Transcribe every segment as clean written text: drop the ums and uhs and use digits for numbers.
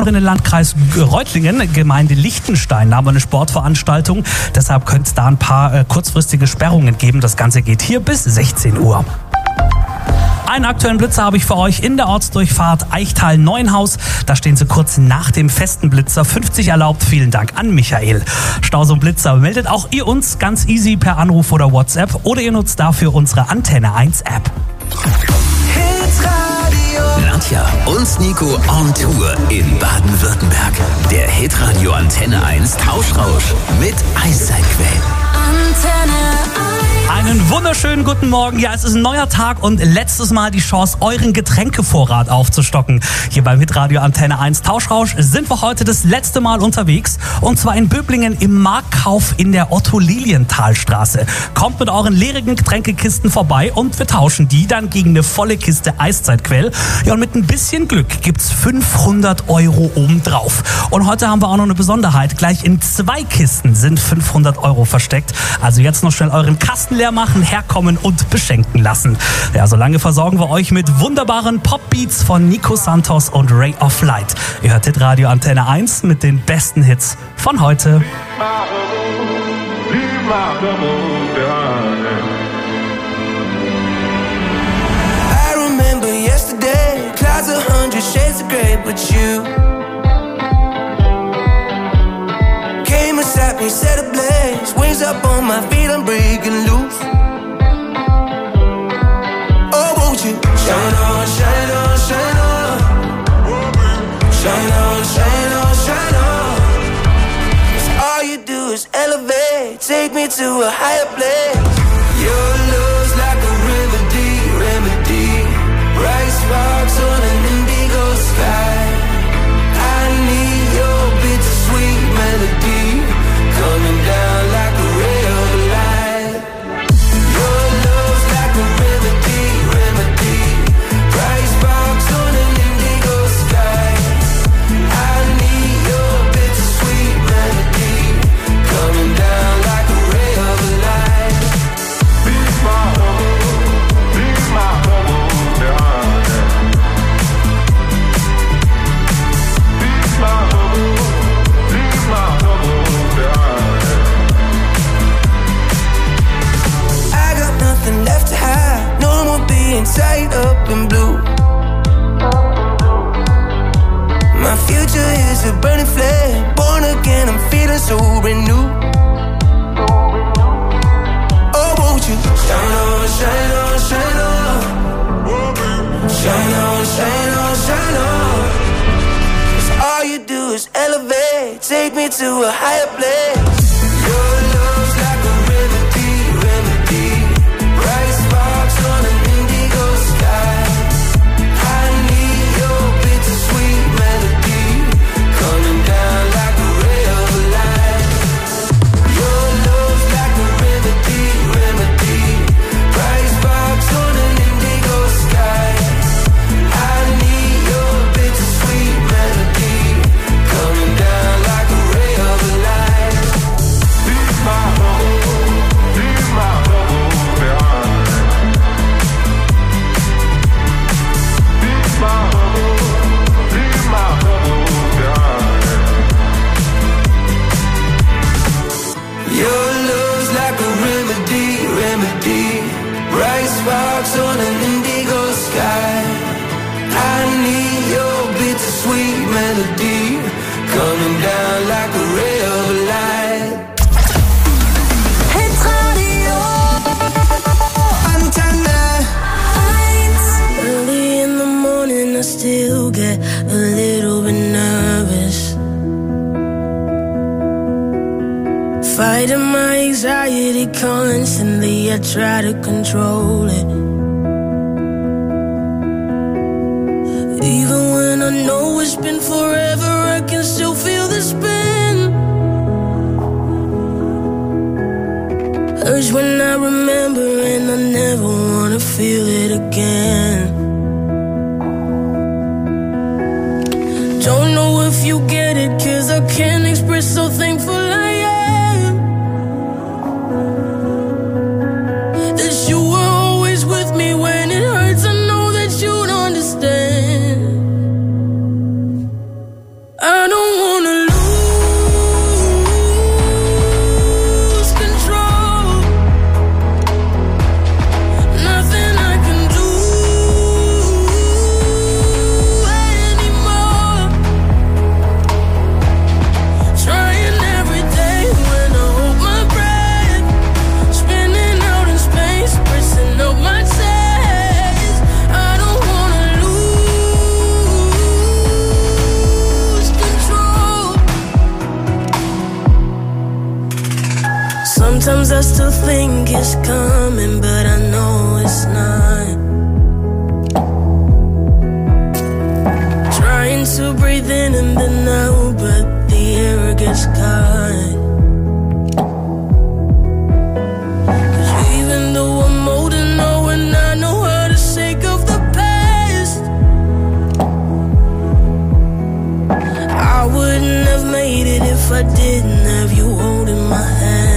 in den Landkreis Reutlingen, Gemeinde Lichtenstein. Da haben wir eine Sportveranstaltung. Deshalb könnte es da ein paar kurzfristige Sperrungen geben. Das Ganze geht hier bis 16 Uhr. Einen aktuellen Blitzer habe ich für euch in der Ortsdurchfahrt Eichtal-Neuenhaus. Da stehen sie kurz nach dem festen Blitzer. 50 erlaubt. Vielen Dank an Michael. Stausum Blitzer meldet auch ihr uns ganz easy per Anruf oder WhatsApp oder ihr nutzt dafür unsere Antenne 1 App. Nadja und Nico on Tour in Baden-Württemberg. Der Hitradio Antenne 1 Tauschrausch mit Eiszeitquellen. Antenne 1. Einen wunderschönen guten Morgen. Ja, es ist ein neuer Tag und letztes Mal die Chance, euren Getränkevorrat aufzustocken. Hier beim Hitradio Antenne 1 Tauschrausch sind wir heute das letzte Mal unterwegs. Und zwar in Böblingen im Marktkauf in der Otto-Lilienthal-Straße. Kommt mit euren leerigen Getränkekisten vorbei und wir tauschen die dann gegen eine volle Kiste Eiszeitquell. Ja, und mit ein bisschen Glück gibt's 500 € obendrauf. Und heute haben wir auch noch eine Besonderheit. Gleich in 2 Kisten sind 500 € versteckt. Also jetzt noch schnell euren Kasten leer machen, herkommen und beschenken lassen. Ja, solange versorgen wir euch mit wunderbaren Popbeats von Nico Santos und Ray of Light. Ihr hört Hitradio Antenne 1 mit den besten Hits von heute. I remember yesterday, clouds 100 shades of grey, but you came and sat me, set ablaze, wings up on my feet, I'm breaking loose. Oh, won't you shine on, shine on, shine on, shine on, shine on, shine on. 'Cause all you do is elevate, take me to a higher place. Your love's like a remedy, remedy. Bright sparks on an indigo sky. I need your bittersweet melody coming down like a ray of light. Your love's like a remedy, remedy. Bright sparks on an indigo sky. I need your bittersweet melody coming down like a ray of light. Be my home, be my home, yeah. Be my home, be my home, yeah. I got nothing left to hide, no more being tied up in blue. My future is a burning flame, born again, I'm feeling so renewed. Oh, won't you shine on, shine on, shine on, shine on, shine on, shine on. 'Cause all you do is elevate, take me to a higher place. Your love's like a remedy, remedy. Bright sparks on an indigo sky. I need your bittersweet melody coming down like a ray of light. Your love's like a remedy, remedy. Bright sparks on an indigo sky. I need your bittersweet melody coming down like a ray of light. Be my home, yeah. Be my home, yeah. Your love's like a remedy, remedy. Bright sparks on an indigo sky. I need your bittersweet melody coming down like a ray of light. Hitradio Antenne 1. Early in the morning, I still get a little bit nervous. Fighting my anxiety constantly, I try to control it. Even when I know it's been forever, I can still feel the spin. Urge when I remember, and I never wanna feel it again. Don't know if you get it, 'cause I can't express so thankful I am. That you were always with me when it hurts, I know that you'd understand. I don't wanna lose control. Nothing I can do anymore. Trying every day when I hold my breath, spinning out in space, pressing up my chest. I don't wanna lose control. Sometimes I still think it's coming, but I know it's not. Trying to breathe in and then out, but the air gets caught. 'Cause even though I'm old and know and I know how to shake off the past, I wouldn't have made it if I didn't have you holding my hand.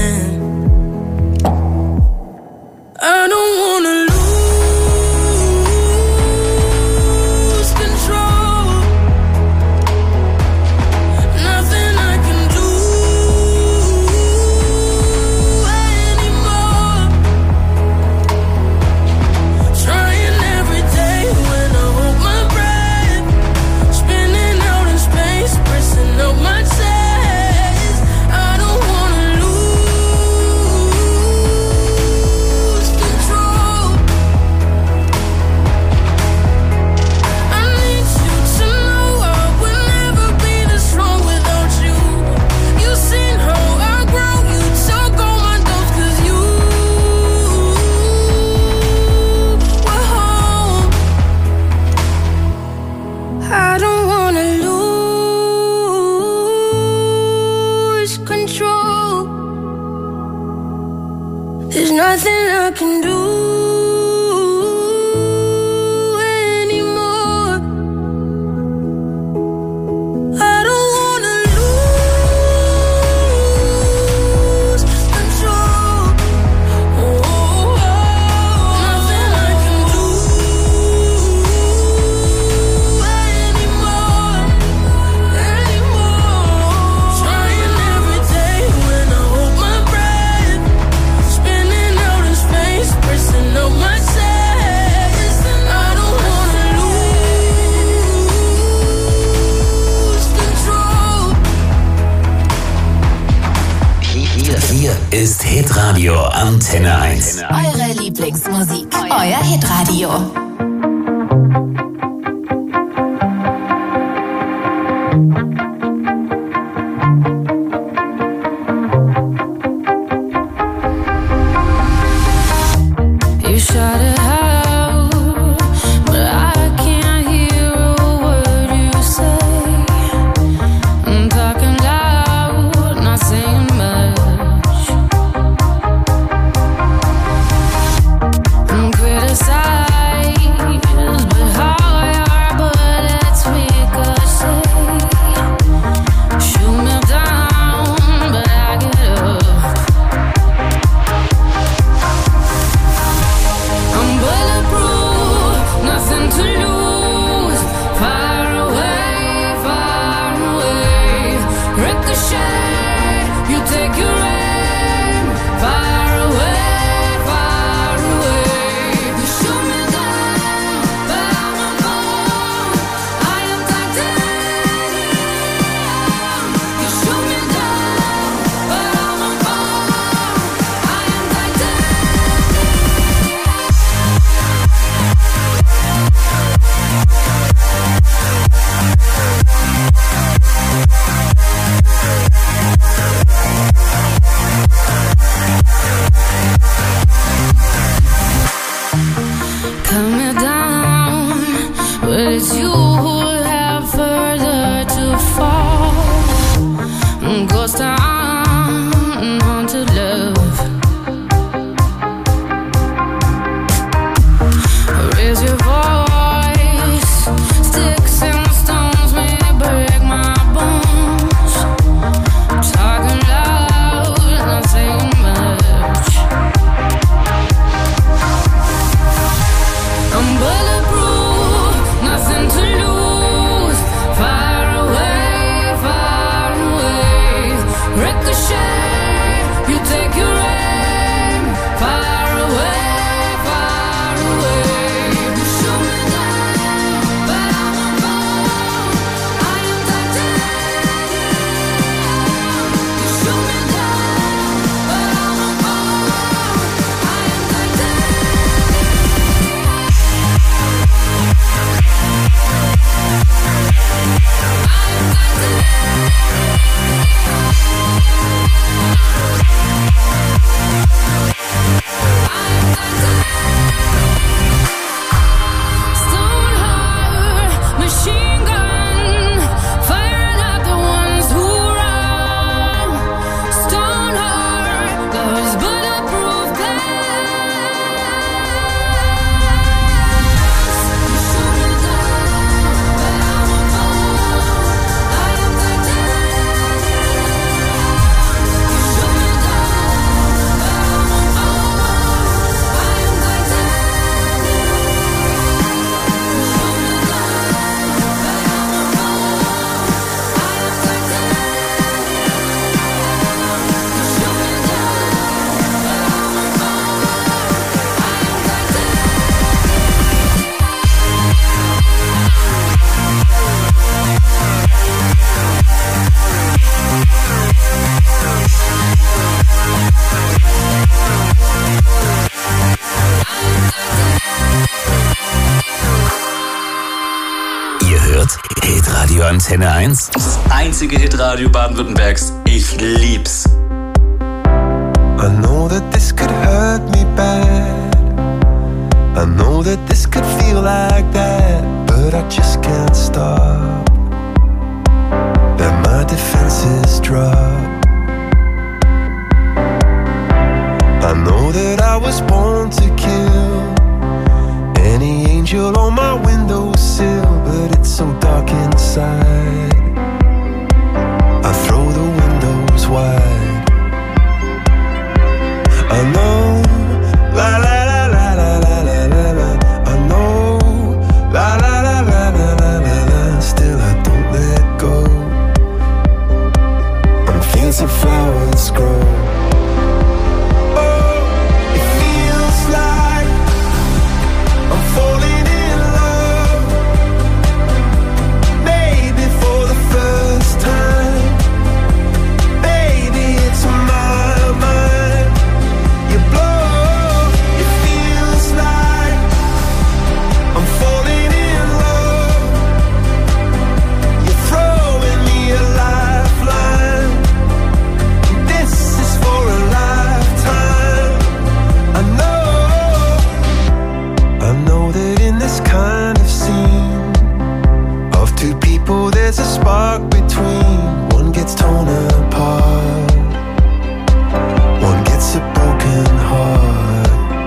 I don't wanna lose control. Nothing I can do anymore. Trying every day when I hold my breath, spinning out in space, pressing up my chest. I don't wanna lose control. I need you to know I would never be this strong without you. You've seen how I grow, you took all my doubts 'cause you were home. I don't wanna lose control. There's nothing I can do anymore. I don't wanna lose control. Nothing I can do anymore. Trying every day when I hold my breath, spinning out in space, pressing up my chest. I don't wanna lose control. Hier ist Hitradio Antenne 1. Eure Lieblingsmusik. Euer Hitradio. You shout it out, but I can't hear a word you say. I'm talking loud, not saying much. I'm criticized, but how Antenne 1? Das einzige Hitradio Baden-Württembergs. Ich lieb's. I know that this could hurt me bad. I know that this could feel like that, but I just can't stop. Let my defenses drop. I know that I was born to kill any angel on my windowsill, but it's so dark inside. I throw the windows wide. I know, la la la la la la la la la. I know, la la la la la la la la. Still I don't let go. I'm fancy flowers grow. Oh, it feels like I'm falling in love. Maybe for the first time. Baby, it's my mind. You blow, it feels like I'm falling in love. You're throwing me a lifeline. This is for a lifetime. I know that in this kind of scene of two people there's a spark between. One gets torn apart, one gets a broken heart.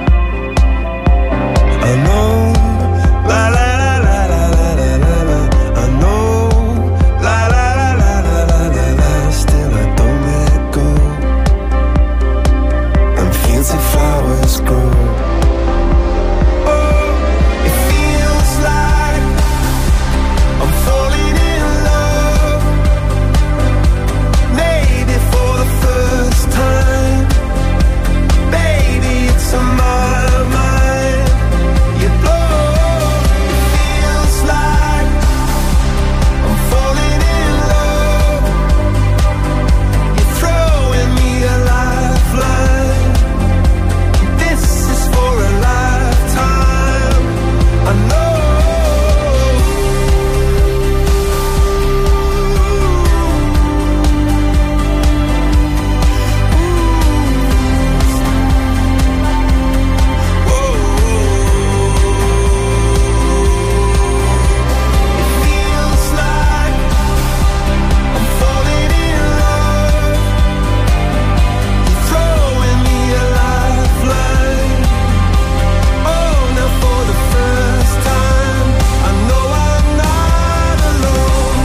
I know, la la la la la la la la la. I know, la la la la la la la la. Still I don't let go. And fancy flowers grow. Oh, it feels like I'm falling in love. Maybe for the first time. Baby, it's on my mind. You blow, it feels like I'm falling in love. You're throwing me a lifeline. This is for a lifetime. I know. It feels like I'm falling in love. You're throwing me a lifeline. Oh, now for the first time, I know I'm not alone.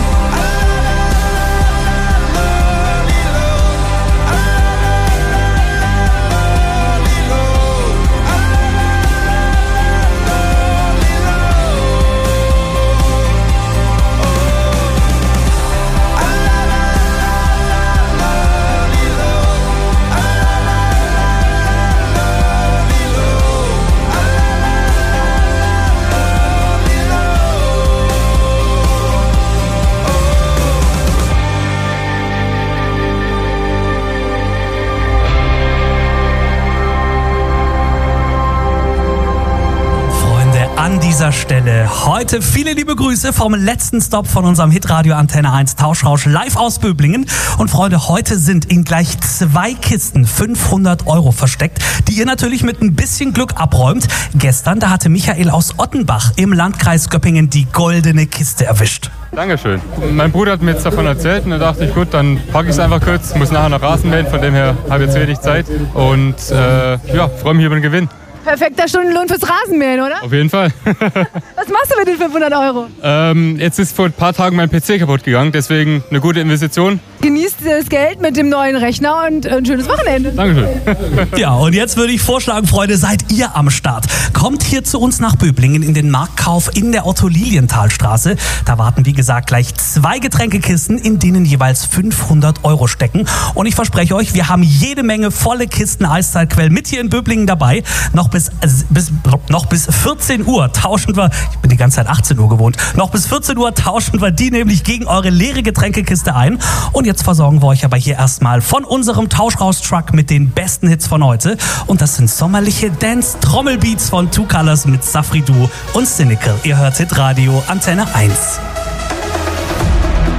Freunde, an dieser Stelle heute viele liebe Grüße vom letzten Stop von unserem Hitradio Antenne 1 Tauschrausch live aus Böblingen. Und Freunde, heute sind in gleich 2 Kisten 500 € versteckt, die ihr natürlich mit ein bisschen Glück abräumt. Gestern, da hatte Michael aus Ottenbach im Landkreis Göppingen die goldene Kiste erwischt. Dankeschön. Mein Bruder hat mir jetzt davon erzählt und da dachte ich, gut, dann packe ich es einfach kurz. Muss nachher noch Rasen mähen, von dem her habe ich jetzt wenig Zeit. Und ja, freue mich über den Gewinn. Perfekter Stundenlohn fürs Rasenmähen, oder? Auf jeden Fall. Was machst du mit den 500 €? Jetzt ist vor ein paar Tagen mein PC kaputt gegangen, deswegen eine gute Investition. Genießt das Geld mit dem neuen Rechner und ein schönes Wochenende. Dankeschön. Ja, und jetzt würde ich vorschlagen, Freunde, seid ihr am Start. Kommt hier zu uns nach Böblingen in den Marktkauf in der Otto-Lilienthal-Straße. Da warten, wie gesagt, gleich 2 Getränkekisten, in denen jeweils 500 € stecken. Und ich verspreche euch, wir haben jede Menge volle Kisten Eiszeitquell mit hier in Böblingen dabei. Noch bis 14 Uhr tauschen wir, ich bin die ganze Zeit 18 Uhr gewohnt, noch bis 14 Uhr tauschen wir die nämlich gegen eure leere Getränkekiste ein. Und jetzt versorgen wir euch aber hier erstmal von unserem Tauschraus-Truck mit den besten Hits von heute. Und das sind sommerliche Dance-Trommelbeats von Two Colors mit Safri Duo und Cynical. Ihr hört Hitradio Antenne 1.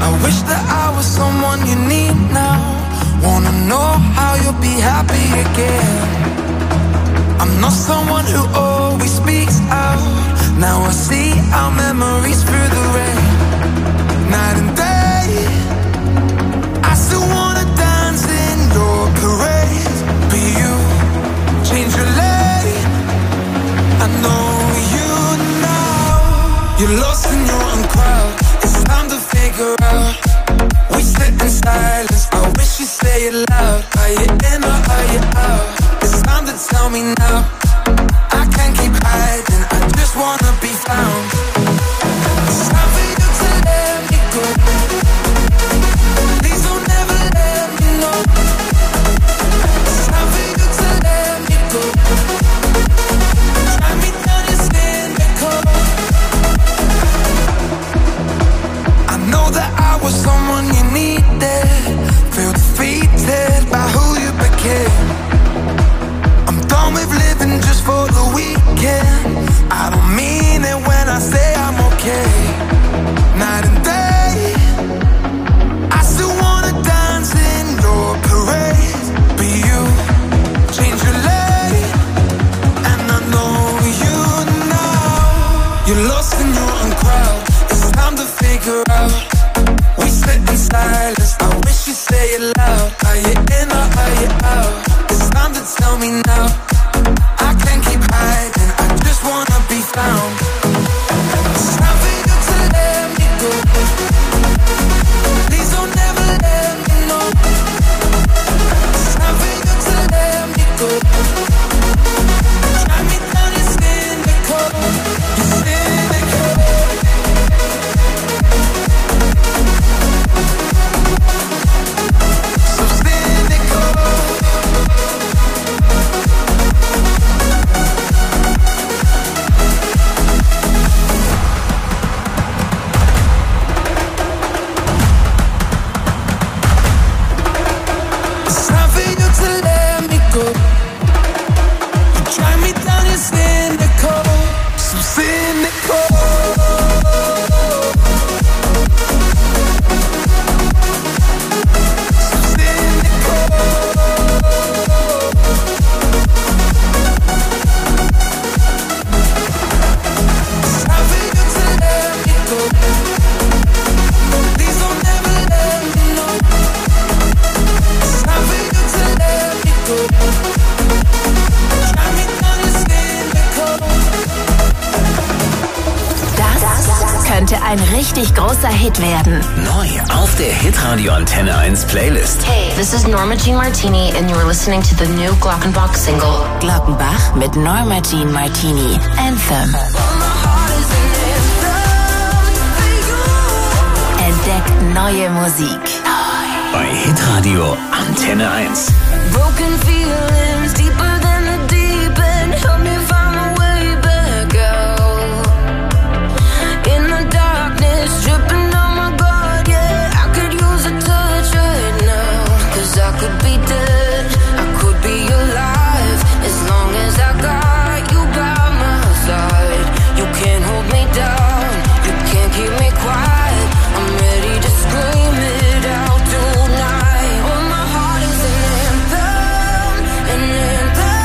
I wish that I was someone you need now. Wanna know how you'll be happy again. I'm not someone who always speaks out. Now I see our memories through the rain. Night and day, I still wanna dance in your parade. But you change your lane. I know you now. You're lost in your own crowd. It's time to figure out. We sit in silence. I wish you'd say it loud. Are you in or are you out? It's time to tell me now. I can't keep hiding. I just wanna be found. It's time for you to let me go. Please don't ever let me know. It's time for you to let me go. Drag me down your cynical. I know that I was someone you needed. Feel defeated by who you became. I'm done with living just for the weekend. I don't mean it when I say I'm okay. Night and day, I still wanna dance in your parade. But you change your lane, and I know you now. You're lost in your own crowd. It's time to figure out. We sit in silence. I wish you'd say it loud. Are you in or are you out? It's time to tell me now. I can't keep hiding. I just wanna be found. It's time for you to let me go. Please don't ever let me know. It's time for you to let me go. Drag me down your cynical. You're cynical. So cynical. It's time for you to let me go. You drag me down your cynical. So cynical. Könnte ein richtig großer Hit werden. Neu auf der Hitradio Antenne 1 Playlist. Hey, this is Norma Jean Martini and you're listening to the new Glockenbach single. Glockenbach mit Norma Jean Martini. Anthem. Entdeckt neue Musik. Bei Hitradio Antenne 1. Broken feelings deeper than the deep end. Help me find my way back out. In the darkness, dripping on my guard, yeah. I could use a touch right now. 'Cause I could be dead, I could be alive. As long as I got you by my side. You can't hold me down, you can't keep me quiet. I'm ready to scream it out tonight. Oh, my heart is an anthem, an anthem.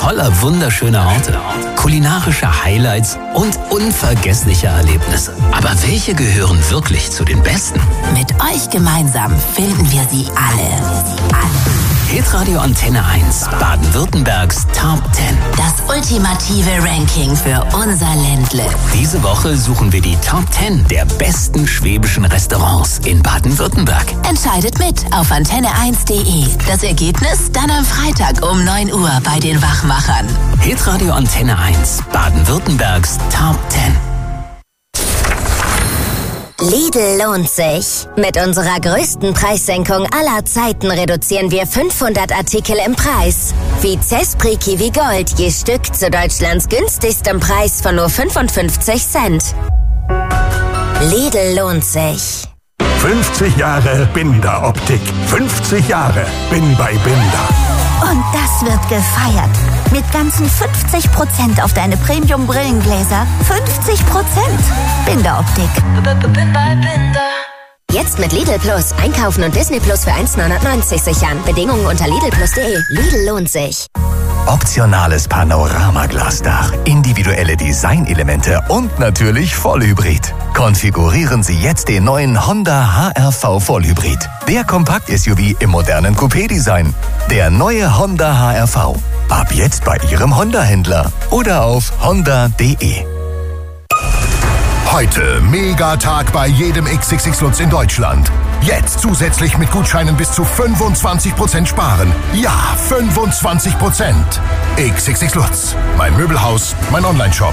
voller wunderschöner Orte, kulinarischer Highlights und unvergesslicher Erlebnisse. Aber welche gehören wirklich zu den besten? Mit euch gemeinsam finden wir sie alle. Hitradio Antenne 1, Baden-Württembergs Top 10. Das ultimative Ranking für unser Ländle. Diese Woche suchen wir die Top 10 der besten schwäbischen Restaurants in Baden-Württemberg. Entscheidet mit auf antenne1.de. Das Ergebnis dann am Freitag um 9 Uhr bei den Wachmachern. Hitradio Antenne 1, Baden-Württembergs Top 10. Lidl lohnt sich. Mit unserer größten Preissenkung aller Zeiten reduzieren wir 500 Artikel im Preis. Wie Zespri Kiwi Gold je Stück zu Deutschlands günstigstem Preis von nur 55 Cent. Lidl lohnt sich. 50 Jahre Binder-Optik. 50 Jahre bin bei Binder. Und das wird gefeiert. Mit ganzen 50% auf deine Premium-Brillengläser. 50%. Binder-Optik. Jetzt mit Lidl Plus. Einkaufen und Disney Plus für 1,990 sichern. Bedingungen unter lidlplus.de. Lidl lohnt sich. Optionales Panoramaglasdach, individuelle Designelemente und natürlich Vollhybrid. Konfigurieren Sie jetzt den neuen Honda HR-V Vollhybrid. Der Kompakt-SUV im modernen Coupé-Design. Der neue Honda HR-V. Ab jetzt bei Ihrem Honda-Händler oder auf honda.de. Heute Megatag bei jedem XXX Lutz in Deutschland. Jetzt zusätzlich mit Gutscheinen bis zu 25% sparen. Ja, 25%. XXX Lutz. Mein Möbelhaus, mein Onlineshop.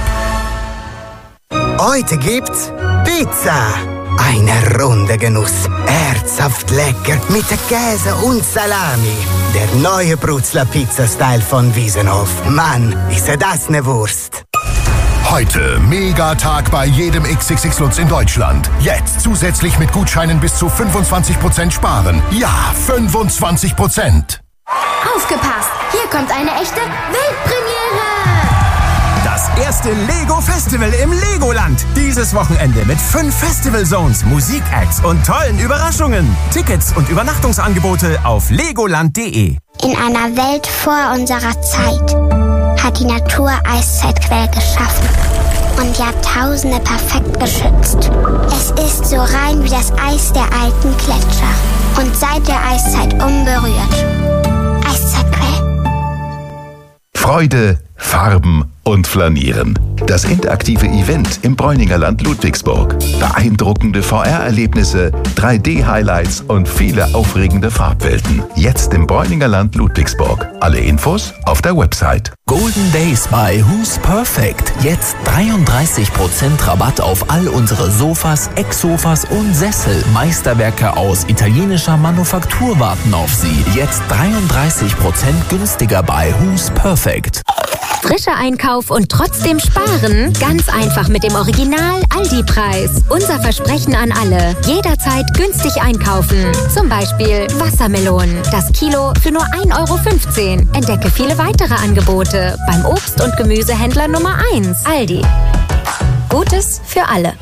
Heute gibt's Pizza. Eine runde Genuss. Herzhaft lecker mit Käse und Salami. Der neue Brutzler Pizza-Style von Wiesenhof. Mann, ist das ne Wurst. Heute Megatag bei jedem XXX Lutz in Deutschland. Jetzt zusätzlich mit Gutscheinen bis zu 25% sparen. Ja, 25%. Aufgepasst! Hier kommt eine echte Weltpremiere! Das erste Lego-Festival im Legoland. Dieses Wochenende mit 5 Festival-Zones, Musikacts und tollen Überraschungen. Tickets und Übernachtungsangebote auf legoland.de. In einer Welt vor unserer Zeit hat die Natur Eiszeitquellen geschaffen und Jahrtausende perfekt geschützt. Es ist so rein wie das Eis der alten Gletscher und seit der Eiszeit unberührt. Eiszeitquellen. Freude, Farben und Flanieren. Das interaktive Event im Bräuninger Land Ludwigsburg. Beeindruckende VR-Erlebnisse, 3D-Highlights und viele aufregende Farbwelten. Jetzt im Bräuninger Land Ludwigsburg. Alle Infos auf der Website. Golden Days bei Who's Perfect. Jetzt 33% Rabatt auf all unsere Sofas, Ecksofas und Sessel. Meisterwerke aus italienischer Manufaktur warten auf Sie. Jetzt 33% günstiger bei Who's Perfect. Frischer Einkauf und trotzdem sparen? Ganz einfach mit dem Original Aldi-Preis. Unser Versprechen an alle. Jederzeit günstig einkaufen. Zum Beispiel Wassermelonen. Das Kilo für nur 1,15 €. Entdecke viele weitere Angebote beim Obst- und Gemüsehändler Nummer 1. Aldi. Gutes für alle.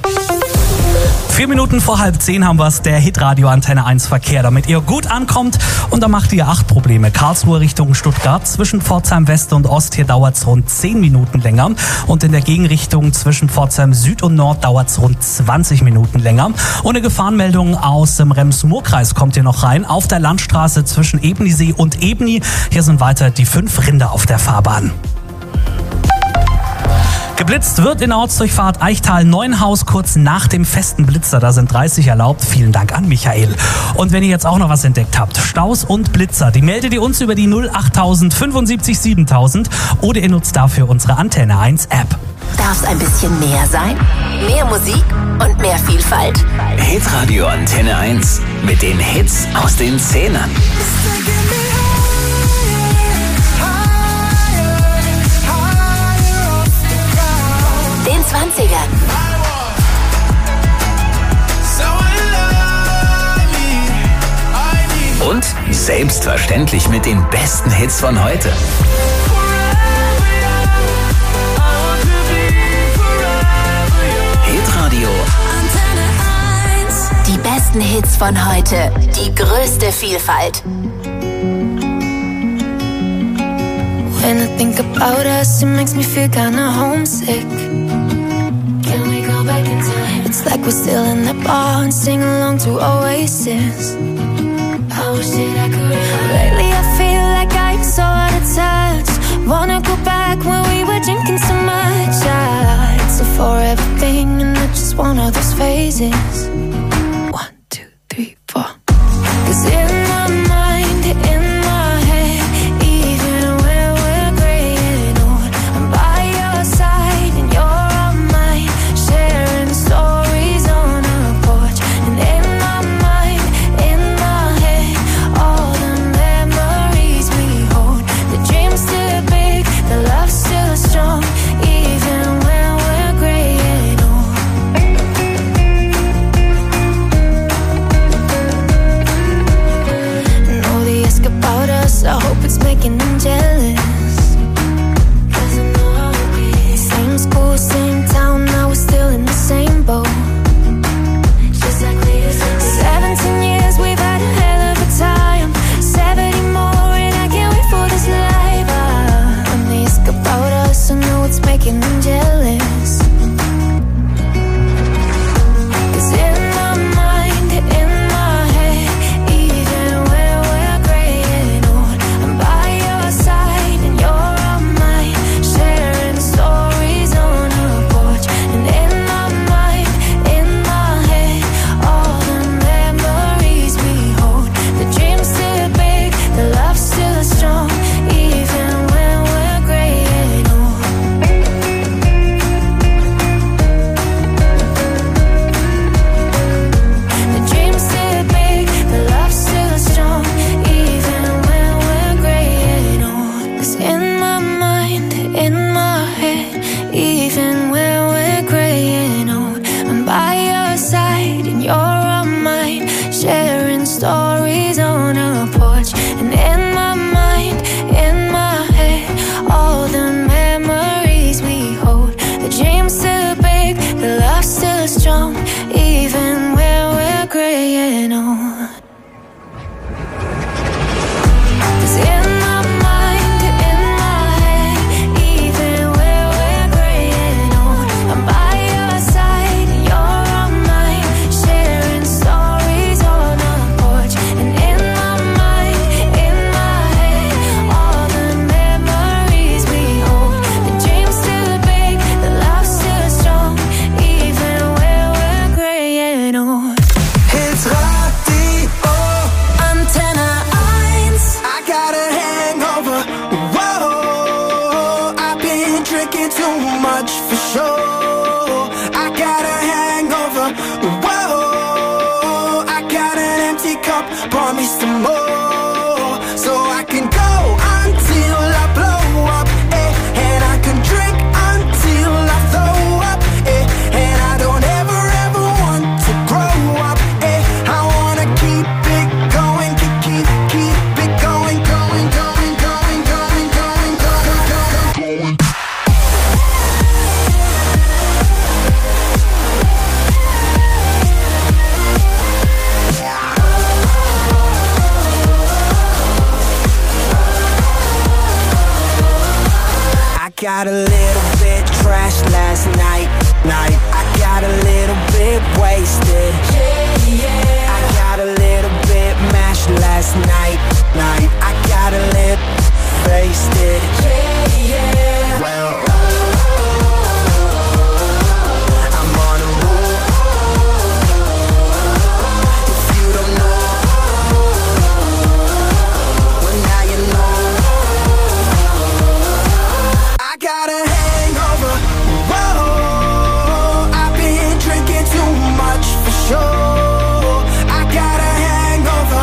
4 Minuten vor 9:30 haben wir's, der Hitradio Antenne 1 Verkehr, damit ihr gut ankommt. Und da macht ihr 8 Probleme. Karlsruhe Richtung Stuttgart, zwischen Pforzheim West und Ost, hier dauert's rund 10 Minuten länger. Und in der Gegenrichtung zwischen Pforzheim Süd und Nord dauert's rund 20 Minuten länger. Und eine Gefahrenmeldung aus dem Rems-Murr-Kreis kommt hier noch rein. Auf der Landstraße zwischen Ebnisee und Ebni. Hier sind weiter die 5 Rinder auf der Fahrbahn. Geblitzt wird in der Ortsdurchfahrt Eichtal-Neuenhaus kurz nach dem festen Blitzer. Da sind 30 erlaubt. Vielen Dank an Michael. Und wenn ihr jetzt auch noch was entdeckt habt, Staus und Blitzer, die meldet ihr uns über die 08000 75 7000 oder ihr nutzt dafür unsere Antenne 1 App. Darf's ein bisschen mehr sein? Mehr Musik und mehr Vielfalt? Hitradio Antenne 1 mit den Hits aus den 10ern. Den 20ern. Und selbstverständlich mit den besten Hits von heute. Hitradio Antenne 1. Die besten Hits von heute. Die größte Vielfalt. When I think about us, it makes me feel kinda homesick. Can we go back in time? It's like we're still in the bar and sing along to Oasis. I wish that I could. Lately I feel like I'm so out of touch. Wanna go back when we were drinking so much. It's a forever thing and I just want all those phases. 1, 2, 3, 4. 'Cause in my mind, in my head, even when we're gray and old, I'm by your side and you're on mine, sharing stories on a porch. And in my mind, in my head, all the memories we hold. The dream's still big, the love's still strong, even when we're gray and old. Know they ask about us, I hope it's making them jealous. 'Cause I know how it is. Same school, same town, now we're still in the same boat. Just like we used to be. 17 years, we've had a hell of a time. 70 more and I can't wait for this life. When they ask about us, I know it's making them jealous. 'Cause in my mind, in my head, even when we're gray and old, I'm by your side and you're on mine, sharing stories on a porch. And in my mind, in my head, all the memories we hold. The dream's still big, the love's still strong, even when we're gray and old. The dream's still big, the love's still strong, even when we're gray and old. 'Cause in my mind, in my head, even when we're gray and old, I'm by your side and you're on mine, sharing stories on a porch. And in my mind, in my head, all the memories we hold. The dream's still big, the love's still strong, even when we're gray and old. 'Cause in my mind, in my head, even when we're gray and old, I'm by your side and you're on mine, sharing stories on a porch. And in my mind, in my head, all the memories we hold. The dream's still big, the love's still strong, even when we're gray and old. It's radio Antenne 1. I got a hangover. Whoa, I've been drinking too much for sure. I got a hangover. Whoa, I got an empty cup. Pour me some more, so I can go until I blow up. And I can drink until I throw up. And I don't ever want to grow up. I wanna keep it going, keep it going, going, going, going, going, going, going, going. I got a little bit trashed last night. I got a little bit wasted. I got a little bit mashed last night. I got a little wasted. Well, I'm on a roll. If you don't know, well now you know. I got a hangover. Whoa, I've been drinking too much for sure. I got a hangover.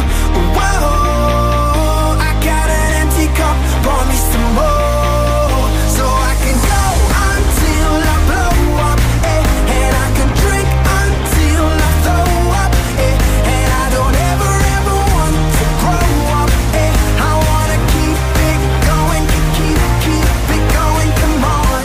Whoa, I got an empty cup. Pour me some more, so I can go until I blow up. And I can drink until I throw up. And I don't ever want to grow up. I wanna keep it going, keep it going. Come on.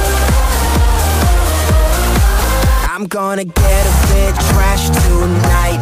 I'm gonna get a bit trashed tonight.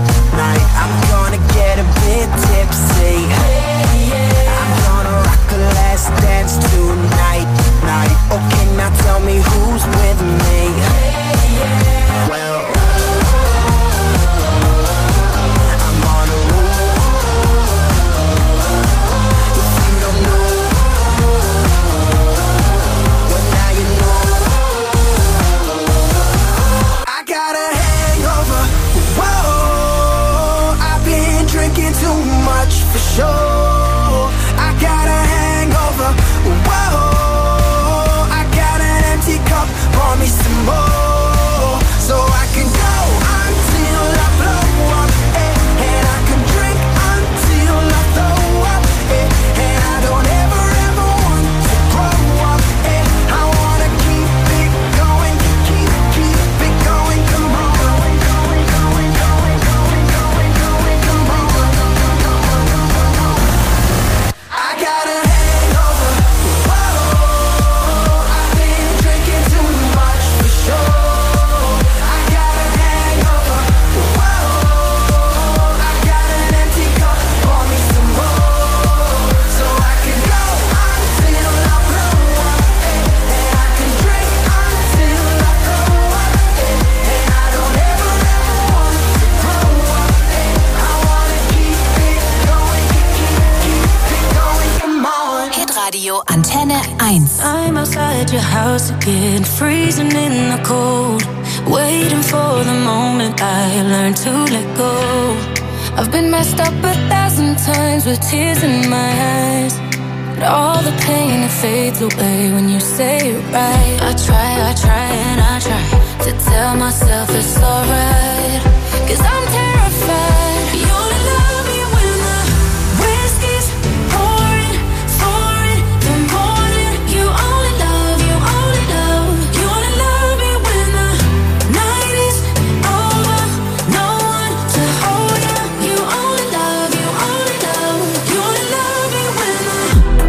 Hitradio Antenne 1. I'm outside your house again, freezing in the cold, waiting for the moment I learn to let go. I've been messed up 1,000 times with tears in my eyes, but all the pain, it fades away when you say it right. I try and I try to tell myself it's alright, 'cause I'm terrified. You only love me when the whiskey's pouring, pouring the morning. You only love, you only love, you only love me when the night is over. No one to hold you. You only love, you only love, you only love me when the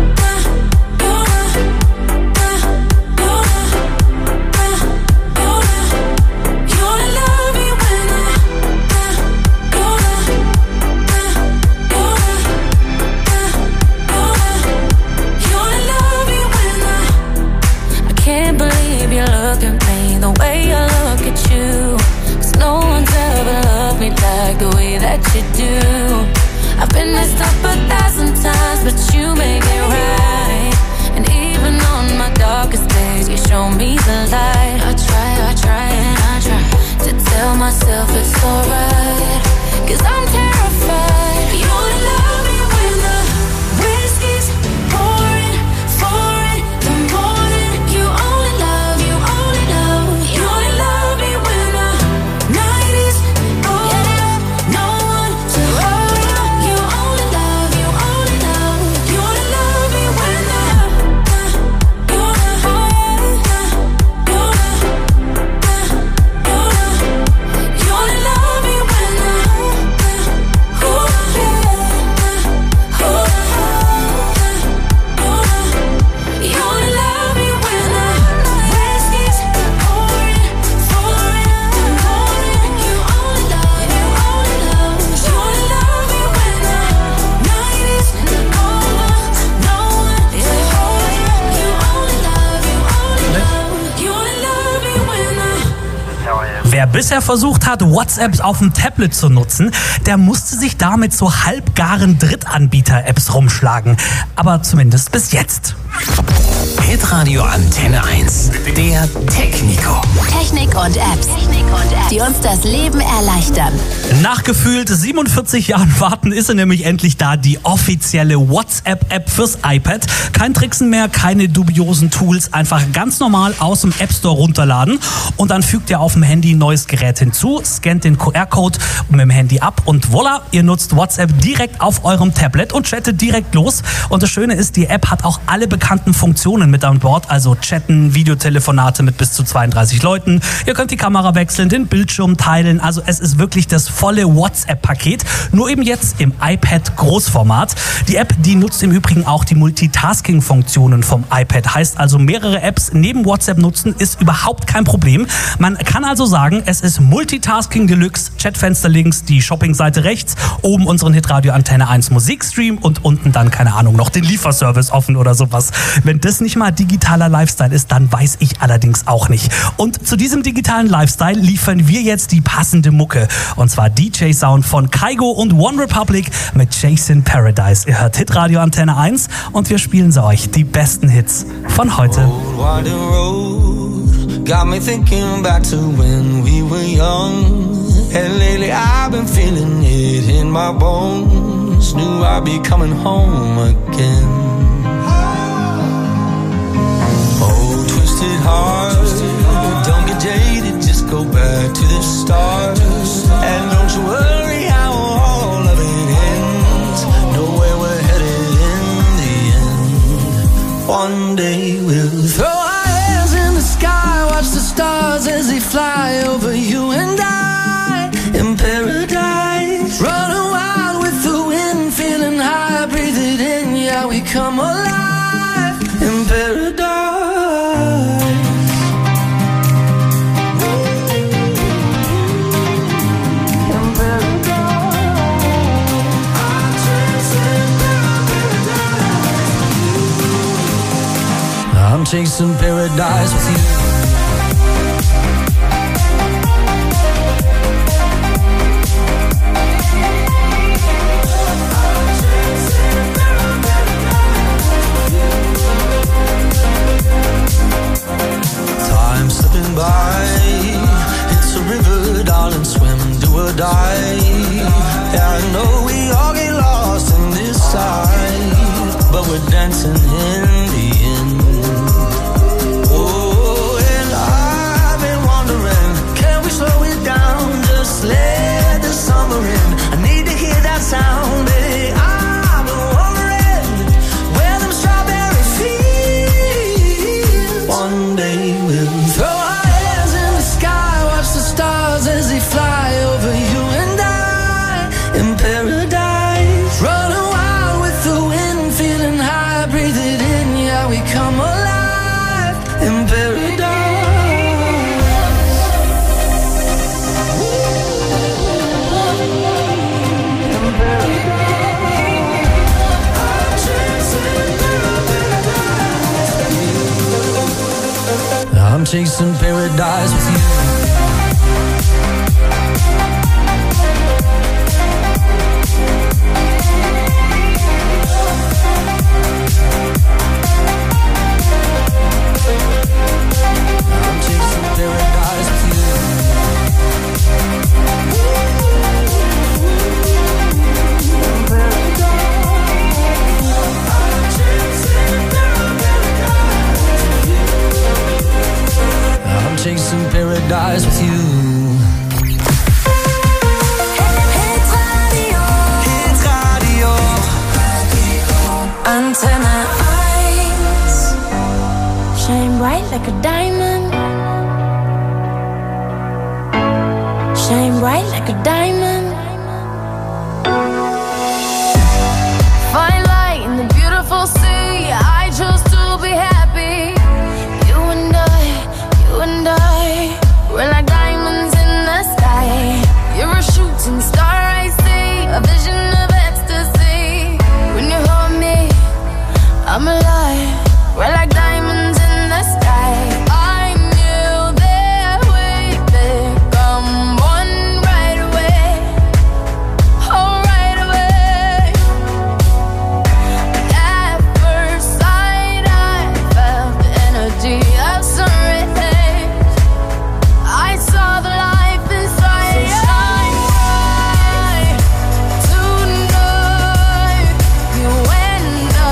like the way that you do. I've been messed up 1,000 times, but you make it right. And even on my darkest days, you show me the light. I try and I try to tell myself it's alright, 'cause I'm terrified. You only love me when the whiskey's pouring, pouring the morning. You only love, you only love, you only love me when the night is over. No one to hold you. You only love, you only love, you only love me when the you only love me when the you only love me when the whiskey's pouring, pouring the morning. You only love, you only love, you only love me when the night is over. No one to hold you. You only love, you only love, you only love me when the Wer bisher versucht hat, WhatsApp auf dem Tablet zu nutzen, der musste sich da mit so halbgaren Drittanbieter-Apps rumschlagen. Aber zumindest bis jetzt. Hitradio Antenne 1. Der Technico. Technik und Apps, die uns das Leben erleichtern. Nach gefühlt 47 Jahren Warten ist sie nämlich endlich da, die offizielle WhatsApp-App fürs iPad. Kein Tricksen mehr, keine dubiosen Tools, einfach ganz normal aus dem App Store runterladen und dann fügt ihr auf dem Handy ein neues Gerät hinzu, scannt den QR-Code mit dem Handy ab und voilà, ihr nutzt WhatsApp direkt auf eurem Tablet und chattet direkt los. Und das Schöne ist, die App hat auch alle bekannten Funktionen mit an Bord, also chatten, Videotelefonate mit bis zu 32 Leuten. Ihr könnt die Kamera wechseln, den Bildschirm teilen, also es ist wirklich das volle WhatsApp-Paket, nur eben jetzt im iPad Großformat. Die App, die nutzt im Übrigen auch die Multitasking-Funktionen vom iPad, heißt also mehrere Apps neben WhatsApp nutzen ist überhaupt kein Problem. Man kann also sagen, es ist Multitasking Deluxe, Chatfenster links, die Shoppingseite rechts, oben unseren Hitradio Antenne 1 Musikstream und unten dann, keine Ahnung, noch den Lieferservice offen oder sowas. Wenn das nicht mal digitaler Lifestyle ist, dann weiß ich allerdings auch nicht. Und zu diesem digitalen Lifestyle liefern wir jetzt die passende Mucke. Und zwar DJ-Sound von Kygo und One Republic mit Chasing Paradise. Ihr hört Hitradio Antenne 1 und wir spielen sie euch, die besten Hits von heute. Got me thinking back to when we were young. And lately I've been feeling it in my bones. Knew I'd be coming home again. Oh, twisted heart, don't get jaded, just go back to the start. And don't you worry how all of it ends. Know where we're headed in the end. One day we'll throw our hands in the sky, watch the stars as they fly over you and I in paradise. Running wild with the wind, feeling high, breathe it in, yeah, we come alive in paradise. I'm chasing paradise with you. we all get lost in this side, but we're dancing in the end. Oh, and I've been wondering, can we slow it down? Just let the summer in. I need to hear that sound. Hey, I've been wondering where them strawberry fields. One day we'll throw our hands in the sky, watch the stars as they fly over you and I in paradise. Running wild with the wind, feeling high, breathe it in, yeah, we come alive in paradise. I'm chasing paradise with you. I'm chasing paradise with you. I'm chasing paradise with you. Hit Radio. Antenne 1. Shine bright like a diamond. Shine bright like a diamond. Fine light in the beautiful sea. I chose to be happy. You and I, we're like diamonds in the sky. You're a shooting star, I see, a vision of ecstasy. When you hold me, I'm alive. We're like diamonds in the sky. I knew that we'd become one right away. Oh, right away. At first sight, I felt the energy of sun rays. I saw the life inside. So shine bright tonight. You and I,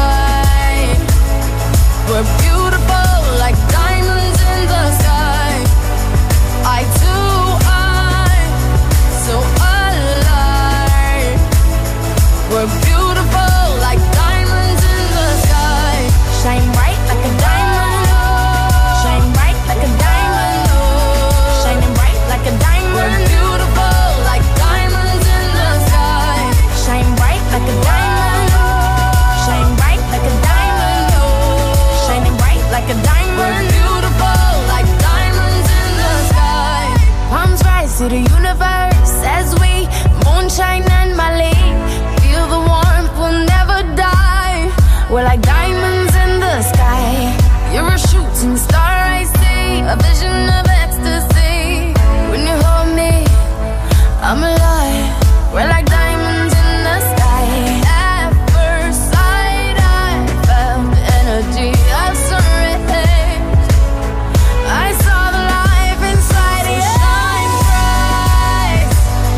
we're beautiful like diamonds in the sky. I too, I'm so alive. We're beautiful like diamonds in the sky. Shine bright like a diamond. Shine bright like a diamond. Shining bright like a diamond. We're beautiful like diamonds in the sky. Shine bright like a diamond. Shine bright like a diamond. Shining bright like a diamond. We're beautiful like diamonds in the sky. Palms rise to the universe as we moonshine and Mali. Feel the warmth, we'll never die. We're like diamonds in the sky. You're a shooting star, I see, a vision of ecstasy. When you hold me, I'm alive. We're like diamonds in the sky. At first sight, I felt the energy of sun rays. I saw the life inside you. Shine bright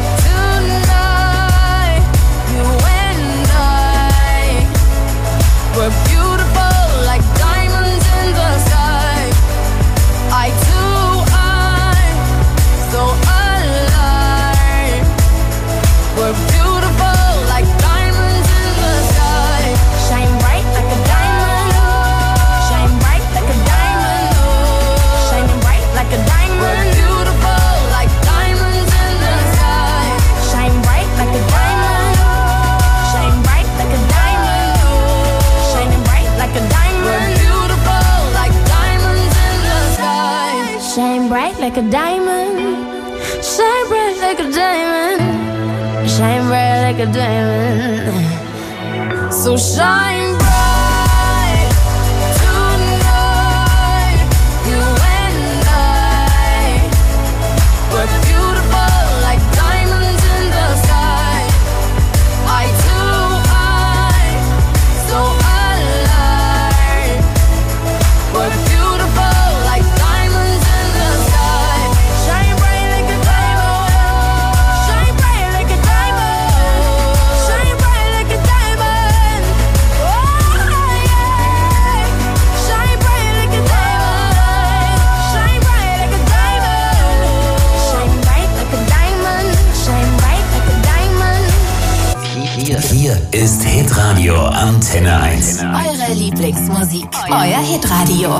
tonight. You and I, we're beautiful like diamonds in the sky. I too, I'm so alive. We're beautiful like diamonds in the sky. Shine bright like a diamond. Shine bright like a diamond. Shining bright like a diamond. We're beautiful like diamonds in the sky. Shine bright like a diamond. Shine bright like a diamond. Shining bright like a diamond. We're beautiful like diamonds in the sky. Shine bright like a diamond. Shine bright like a diamond. Shine bright like a diamond. So shine bright tonight. You and I, we're beautiful like diamonds in the sky. I too, I'm so alive. We're beautiful like diamonds in the sky. Shine bright like a diamond. Shine bright like a diamond. Hier ist Hitradio Antenne 1. Eure Lieblingsmusik, euer Hitradio.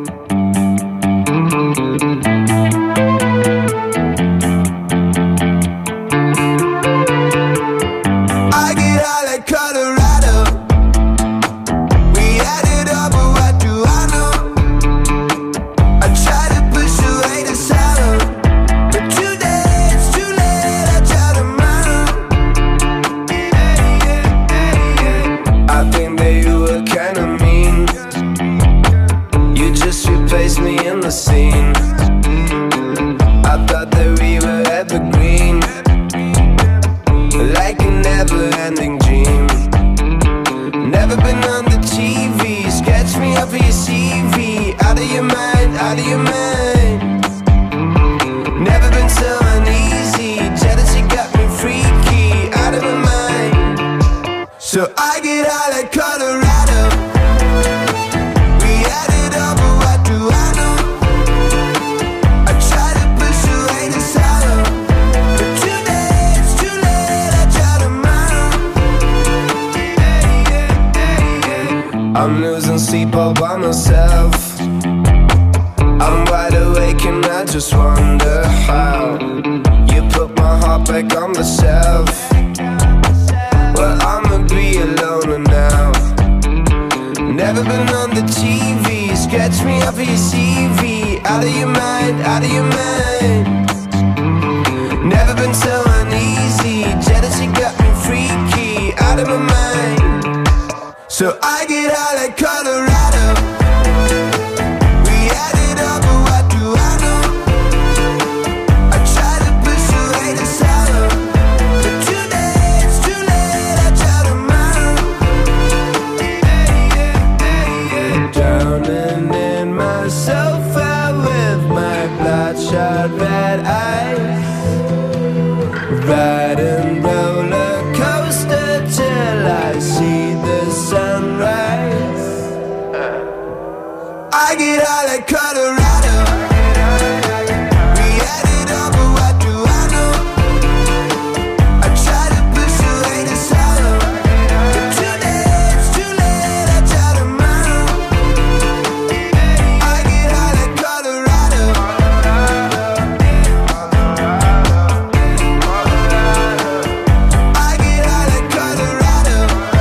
I'm losing sleep all by myself. I'm wide awake and I just wonder how you put my heart back on the shelf. Well, I'ma be alone now. Never been on the TV. Sketch me up for your CV. Out of your mind, out of your mind. Never been so uneasy. Jealousy got me freaky. Out of my mind. So I get high like Colorado. We had it all, but what do I know? I try to push away the sorrow, but today it's too late. I try tomorrow. Drowning in my sofa with my bloodshot red eyes, riding roller coaster till I see the sunrise. I get high like Colorado. We had it all, but what do I know? I try to push away the sorrow, but today it's too late. I try tomorrow. I get high like Colorado. I get high like Colorado.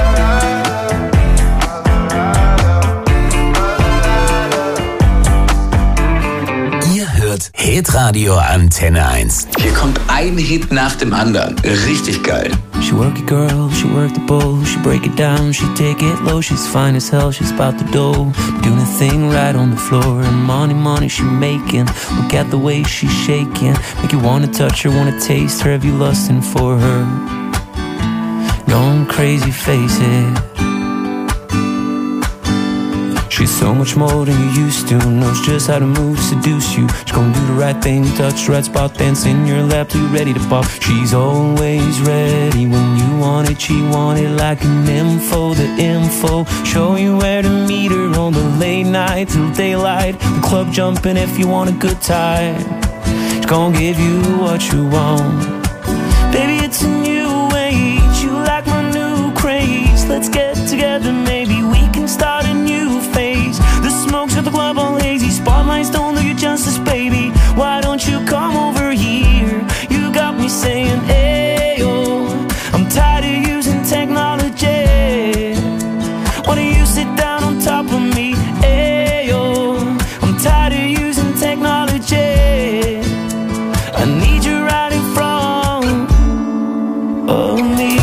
Ihr hört Hitradio Antenne 1. Hier kommt ein Hit nach dem anderen. Richtig geil. She work it girl, she work the bowl, she break it down, she take it low, she's fine as hell, she's about the dough, doing a thing right on the floor, and money she making, look at the way she's shaking, make you wanna touch her, wanna taste her, have you lusting for her, going crazy, face it. She's so much more than you used to, knows just how to move, seduce you. She's gonna do the right thing, touch the right spot, dance in your lap till you're ready to pop. She's always ready when you want it, she want it like an info, the info. Show you where to meet her on the late night till daylight. The club jumping if you want a good time. She's gonna give you what you want. Baby, it's a new age, you like my new craze. Let's get together, maybe we can start a new phase. The smoke's at the club all hazy, spotlights don't do you justice, baby. Why don't you come over here? You got me saying, ayo, I'm tired of using technology. Why don't you sit down on top of me? Ayo, I'm tired of using technology. I need you right in front of me.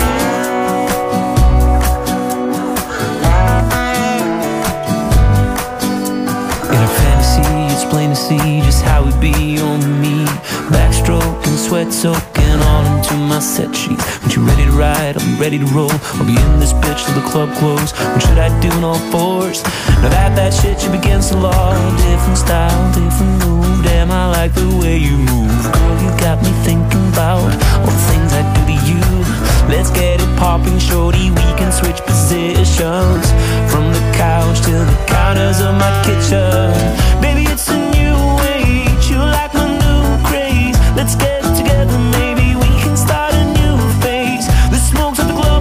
Plain to see just how it be on me. Backstroke and sweat soaking all into my set sheets. When you ready to ride, I'll be ready to roll. I'll be in this bitch till the club close. What should I do in all fours? Now that shit should be against the law. Different style, different move. Damn, I like the way you move. Girl, you got me thinking about all the things I do to you. Let's get it popping, shorty. We can switch positions from the couch to the counters of my kitchen. Baby, it's a new age. You like my new craze. Let's get together, maybe we can start a new phase. The smoke's at the glow.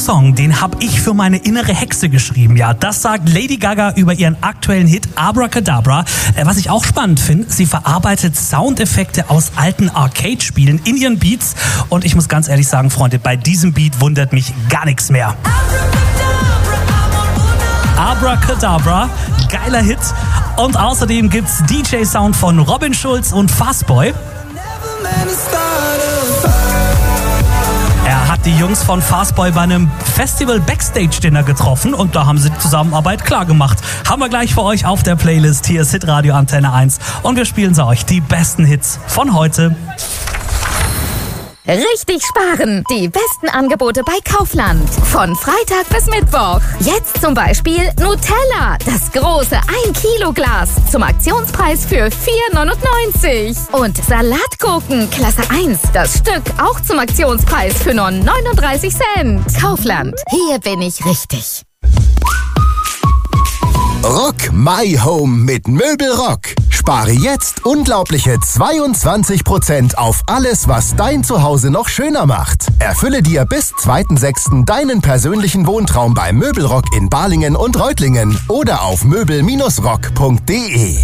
Song, den habe ich für meine innere Hexe geschrieben. Ja, das sagt Lady Gaga über ihren aktuellen Hit Abracadabra. Was ich auch spannend finde, sie verarbeitet Soundeffekte aus alten Arcade-Spielen in ihren Beats. Und ich muss ganz ehrlich sagen, Freunde, bei diesem Beat wundert mich gar nichts mehr. Abracadabra, geiler Hit. Und außerdem gibt's DJ-Sound von Robin Schulz und Fastboy. Er hat die Jungs von Fastboy bei einem Festival-Backstage-Dinner getroffen und da haben sie die Zusammenarbeit klar gemacht. Haben wir gleich für euch auf der Playlist. Hier ist Hitradio Antenne 1 und wir spielen sie euch die besten Hits von heute. Richtig sparen! Die besten Angebote bei Kaufland. Von Freitag bis Mittwoch. Jetzt zum Beispiel Nutella. Das große 1-Kilo-Glas. Zum Aktionspreis für 4,99. Und Salatgurken Klasse 1. Das Stück auch zum Aktionspreis für nur 39 Cent. Kaufland. Hier bin ich richtig. Rock My Home mit Möbelrock. Spare jetzt unglaubliche 22% auf alles, was dein Zuhause noch schöner macht. Erfülle dir bis 2.6. deinen persönlichen Wohntraum bei Möbelrock in Balingen und Reutlingen oder auf möbel-rock.de.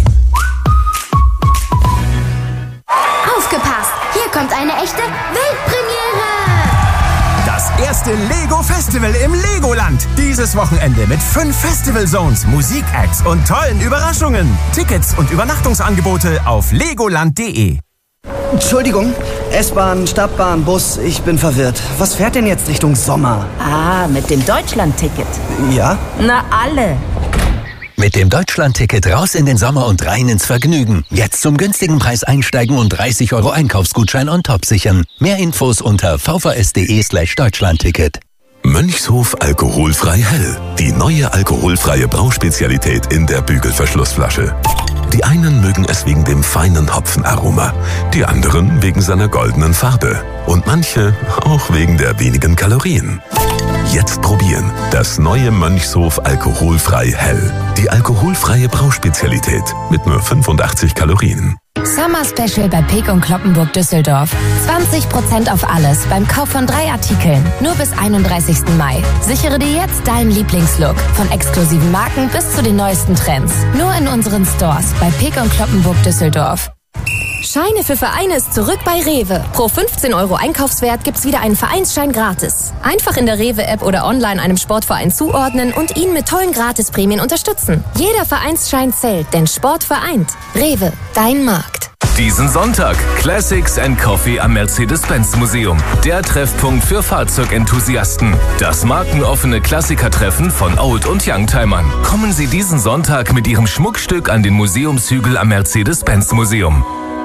Aufgepasst! Hier kommt eine echte Weltpremiere! Das erste Lego-Festival im Legoland. Dieses Wochenende mit 5 Festival-Zones, Musik-Acts und tollen Überraschungen. Tickets und Übernachtungsangebote auf legoland.de. Entschuldigung, S-Bahn, Stadtbahn, Bus, ich bin verwirrt. Was fährt denn jetzt Richtung Sommer? Ah, mit dem Deutschland-Ticket. Ja? Na, alle. Mit dem Deutschland-Ticket raus in den Sommer und rein ins Vergnügen. Jetzt zum günstigen Preis einsteigen und 30 € Einkaufsgutschein on top sichern. Mehr Infos unter vvs.de/Deutschlandticket. Mönchshof alkoholfrei hell. Die neue alkoholfreie Brauspezialität in der Bügelverschlussflasche. Die einen mögen es wegen dem feinen Hopfenaroma, die anderen wegen seiner goldenen Farbe und manche auch wegen der wenigen Kalorien. Jetzt probieren. Das neue Mönchshof alkoholfrei hell. Die alkoholfreie Brauspezialität mit nur 85 Kalorien. Summer Special bei Peek & Cloppenburg Düsseldorf. 20% auf alles beim Kauf von 3 Artikeln. Nur bis 31. Mai. Sichere dir jetzt deinen Lieblingslook. Von exklusiven Marken bis zu den neuesten Trends. Nur in unseren Stores bei Peek & Cloppenburg Düsseldorf. Scheine für Vereine ist zurück bei Rewe. Pro 15 € Einkaufswert gibt's wieder einen Vereinsschein gratis. Einfach in der Rewe-App oder online einem Sportverein zuordnen und ihn mit tollen Gratisprämien unterstützen. Jeder Vereinsschein zählt, denn Sport vereint. Rewe, dein Markt. Diesen Sonntag Classics and Coffee am Mercedes-Benz-Museum. Der Treffpunkt für Fahrzeugenthusiasten. Das markenoffene Klassikertreffen von Old- und Youngtimern. Kommen Sie diesen Sonntag mit Ihrem Schmuckstück an den Museumshügel am Mercedes-Benz-Museum.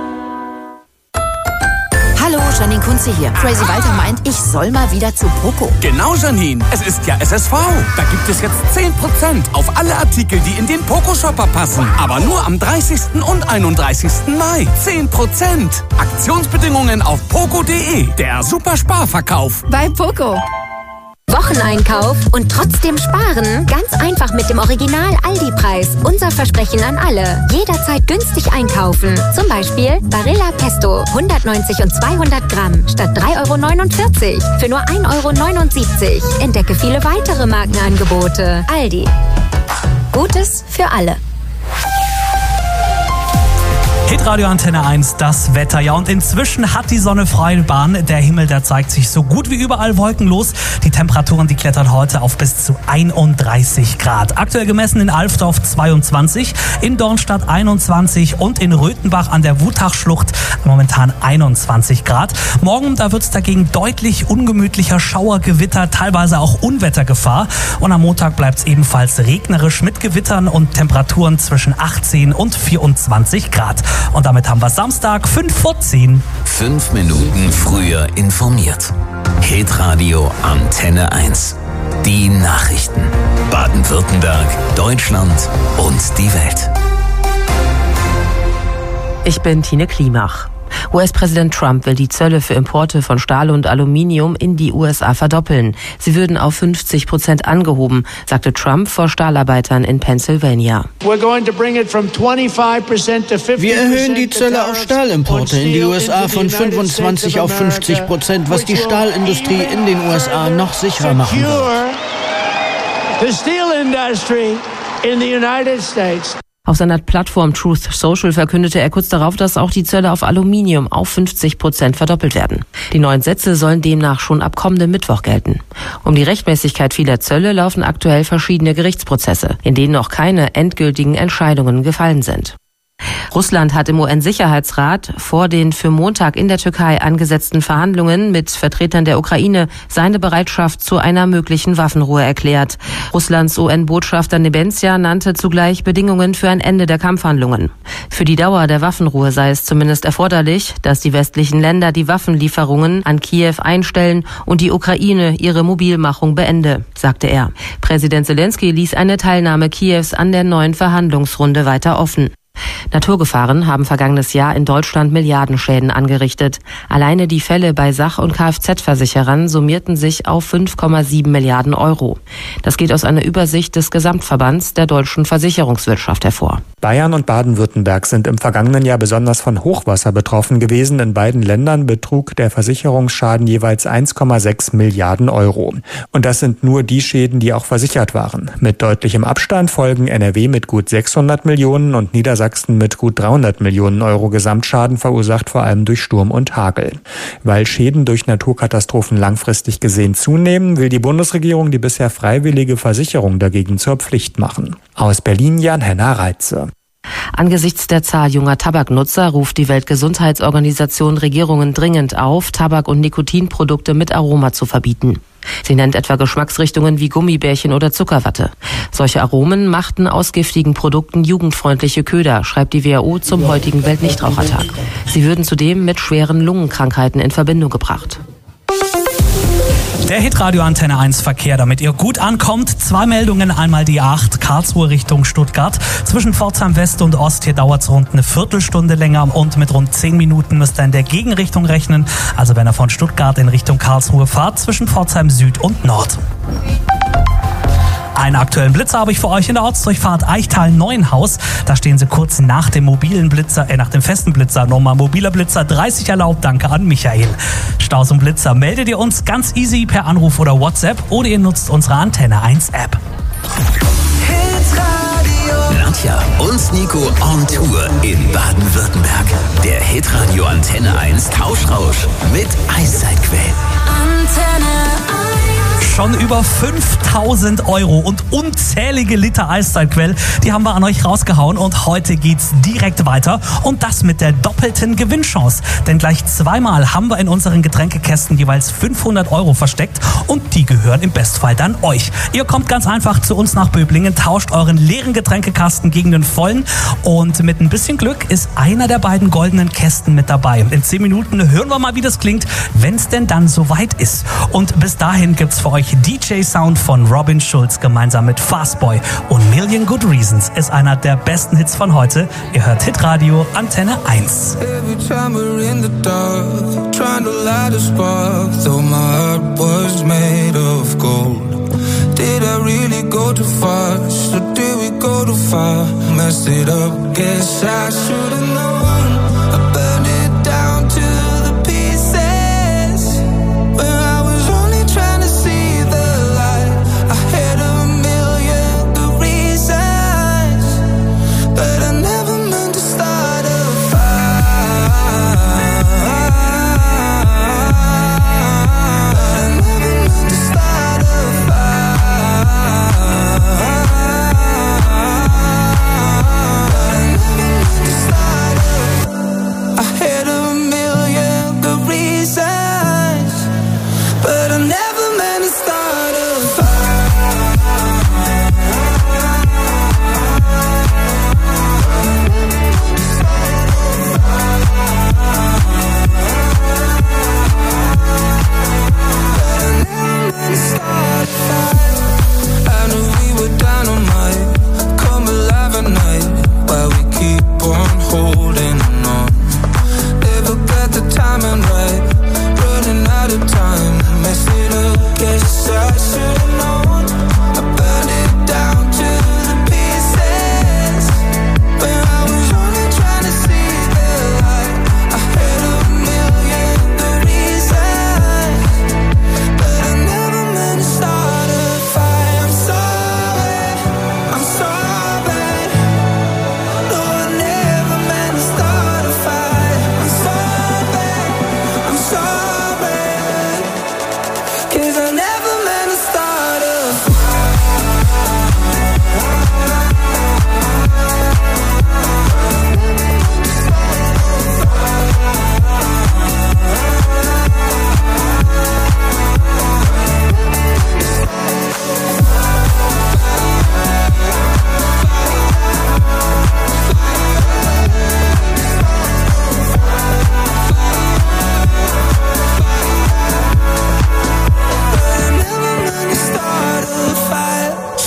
Hallo, Janine Kunze hier. Crazy Walter meint, ich soll mal wieder zu Poco. Genau, Janine. Es ist ja SSV. Da gibt es jetzt 10% auf alle Artikel, die in den Poco-Shopper passen. Aber nur am 30. und 31. Mai. 10%. Aktionsbedingungen auf poco.de. Der Super-Sparverkauf. Bei Poco. Wocheneinkauf und trotzdem sparen? Ganz einfach mit dem Original Aldi-Preis. Unser Versprechen an alle. Jederzeit günstig einkaufen. Zum Beispiel Barilla Pesto 190 und 200 Gramm statt 3,49 € für nur 1,79 €. Entdecke viele weitere Markenangebote. Aldi. Gutes für alle. Hitradio Antenne 1, das Wetter. Ja, und inzwischen hat die Sonne freie Bahn. Der Himmel, der zeigt sich so gut wie überall wolkenlos. Die Temperaturen, die klettern heute auf bis zu 31 Grad. Aktuell gemessen in Alfdorf 22, in Dornstadt 21 und in Röthenbach an der Wutachschlucht momentan 21 Grad. Morgen, da wird es dagegen deutlich ungemütlicher, Schauergewitter, teilweise auch Unwettergefahr. Und am Montag bleibt es ebenfalls regnerisch mit Gewittern und Temperaturen zwischen 18 und 24 Grad. Und damit haben wir Samstag 5:10. 5 Minuten früher informiert. Hitradio Antenne 1. Die Nachrichten. Baden-Württemberg, Deutschland und die Welt. Ich bin Tine Klimach. US-Präsident Trump will die Zölle für Importe von Stahl und Aluminium in die USA verdoppeln. Sie würden auf 50% angehoben, sagte Trump vor Stahlarbeitern in Pennsylvania. Wir erhöhen die Zölle auf Stahlimporte in die USA von 25 auf 50%, was die Stahlindustrie in den USA noch sicherer machen wird. Auf seiner Plattform Truth Social verkündete er kurz darauf, dass auch die Zölle auf Aluminium auf 50% verdoppelt werden. Die neuen Sätze sollen demnach schon ab kommendem Mittwoch gelten. Um die Rechtmäßigkeit vieler Zölle laufen aktuell verschiedene Gerichtsprozesse, in denen noch keine endgültigen Entscheidungen gefallen sind. Russland hat im UN-Sicherheitsrat vor den für Montag in der Türkei angesetzten Verhandlungen mit Vertretern der Ukraine seine Bereitschaft zu einer möglichen Waffenruhe erklärt. Russlands UN-Botschafter Nebenzia nannte zugleich Bedingungen für ein Ende der Kampfhandlungen. Für die Dauer der Waffenruhe sei es zumindest erforderlich, dass die westlichen Länder die Waffenlieferungen an Kiew einstellen und die Ukraine ihre Mobilmachung beende, sagte er. Präsident Zelensky ließ eine Teilnahme Kiews an der neuen Verhandlungsrunde weiter offen. Naturgefahren haben vergangenes Jahr in Deutschland Milliardenschäden angerichtet. Alleine die Fälle bei Sach- und Kfz-Versicherern summierten sich auf 5,7 Milliarden Euro. Das geht aus einer Übersicht des Gesamtverbands der deutschen Versicherungswirtschaft hervor. Bayern und Baden-Württemberg sind im vergangenen Jahr besonders von Hochwasser betroffen gewesen. In beiden Ländern betrug der Versicherungsschaden jeweils 1,6 Milliarden Euro. Und das sind nur die Schäden, die auch versichert waren. Mit deutlichem Abstand folgen NRW mit gut 600 Millionen und Niedersachsen mit gut 300 Millionen Euro Gesamtschaden, verursacht vor allem durch Sturm und Hagel. Weil Schäden durch Naturkatastrophen langfristig gesehen zunehmen, will die Bundesregierung die bisher freiwillige Versicherung dagegen zur Pflicht machen. Aus Berlin Jan-Henna Reitze. Angesichts der Zahl junger Tabaknutzer ruft die Weltgesundheitsorganisation Regierungen dringend auf, Tabak- und Nikotinprodukte mit Aroma zu verbieten. Sie nennt etwa Geschmacksrichtungen wie Gummibärchen oder Zuckerwatte. Solche Aromen machten aus giftigen Produkten jugendfreundliche Köder, schreibt die WHO zum heutigen Weltnichtrauchertag. Sie würden zudem mit schweren Lungenkrankheiten in Verbindung gebracht. Der Hitradio Antenne 1 Verkehr, damit ihr gut ankommt. 2 Meldungen, einmal die A8 Karlsruhe Richtung Stuttgart. Zwischen Pforzheim West und Ost, hier dauert es rund eine Viertelstunde länger und mit rund 10 Minuten müsst ihr in der Gegenrichtung rechnen. Also wenn ihr von Stuttgart in Richtung Karlsruhe fahrt, zwischen Pforzheim Süd und Nord. Einen aktuellen Blitzer habe ich für euch in der Ortsdurchfahrt Eichtal-Neuenhaus. Da stehen sie kurz nach dem nach dem festen Blitzer. Nochmal mobiler Blitzer, 30 erlaubt. Danke an Michael. Staus und Blitzer meldet ihr uns ganz easy per Anruf oder WhatsApp oder ihr nutzt unsere Antenne 1 App. Nadja und Nico on Tour in Baden-Württemberg. Der Hitradio Antenne 1 Tauschrausch mit Eiszeitquell. Antenne 1. Schon über 5.000 € und unzählige Liter Eiszeitquell, die haben wir an euch rausgehauen und heute geht's direkt weiter und das mit der doppelten Gewinnchance. Denn gleich zweimal haben wir in unseren Getränkekästen jeweils 500 € versteckt und die gehören im Bestfall dann euch. Ihr kommt ganz einfach zu uns nach Böblingen, tauscht euren leeren Getränkekasten gegen den vollen und mit ein bisschen Glück ist einer der beiden goldenen Kästen mit dabei. In 10 Minuten hören wir mal, wie das klingt, wenn es denn dann soweit ist. Und bis dahin gibt's für euch DJ-Sound von Robin Schulz gemeinsam mit Fastboy und Million Good Reasons ist einer der besten Hits von heute. Ihr hört Hitradio Antenne 1. Every time we're in the dark, trying to light a spark, though my heart was made of gold. Did I really go too fast, or did we go too far? Messed it up, guess I should've known. I burned it down to the pieces, where I was only trying to see the light. I had a million good reasons, but I never meant to start a fire. I never meant to start a fire.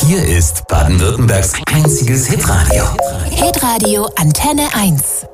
Hier ist Baden-Württembergs einziges Hitradio. Hitradio Antenne 1.